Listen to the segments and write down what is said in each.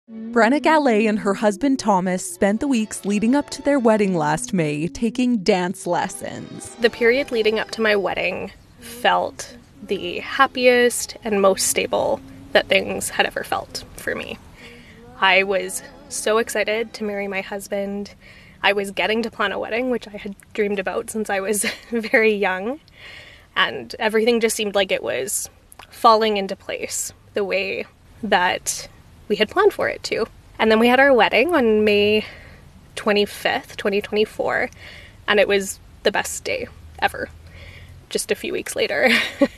Brenna Gallet and her husband Thomas spent the weeks leading up to their wedding last May taking dance lessons. The period leading up to my wedding felt the happiest and most stable that things had ever felt for me. I was so excited to marry my husband. I was getting to plan a wedding, which I had dreamed about since I was very young. And everything just seemed like it was falling into place the way that we had planned for it to. And then we had our wedding on May 25th, 2024, and it was the best day ever. Just a few weeks later,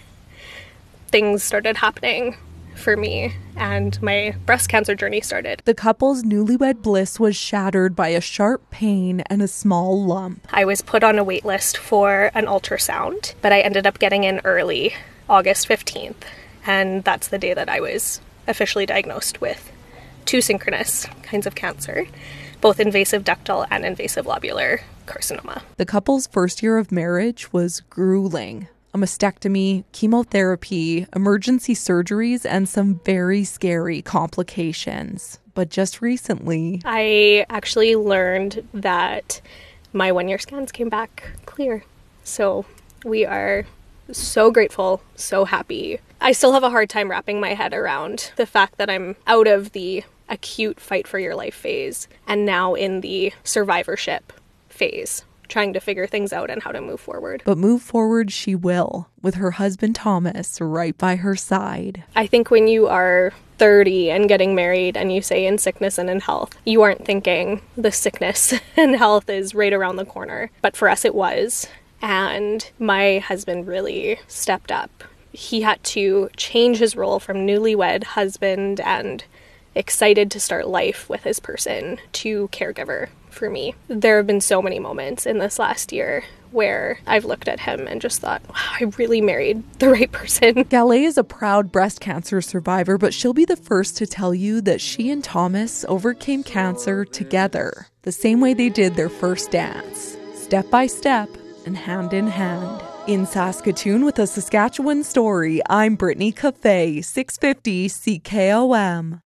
things started happening for me, and my breast cancer journey started. The couple's newlywed bliss was shattered by a sharp pain and a small lump. I was put on a wait list for an ultrasound, but I ended up getting in early, August 15th, and that's the day that I was officially diagnosed with two synchronous kinds of cancer, both invasive ductal and invasive lobular carcinoma. The couple's first year of marriage was grueling. A mastectomy, chemotherapy, emergency surgeries, and some very scary complications. But just recently, I actually learned that my 1-year scans came back clear. So we are so grateful, so happy. I still have a hard time wrapping my head around the fact that I'm out of the acute fight for your life phase and now in the survivorship phase, trying to figure things out and how to move forward. But move forward she will, with her husband Thomas right by her side. I think when you are 30 and getting married and you say in sickness and in health, you aren't thinking the sickness and health is right around the corner. But for us it was. And my husband really stepped up. He had to change his role from newlywed husband and excited to start life with his person to caregiver for me. There have been so many moments in this last year where I've looked at him and just thought, wow, I really married the right person. Gallet is a proud breast cancer survivor, but she'll be the first to tell you that she and Thomas overcame cancer together, the same way they did their first dance, step by step and hand in hand. In Saskatoon with a Saskatchewan story, I'm Brittany Cafe, 650 CKOM.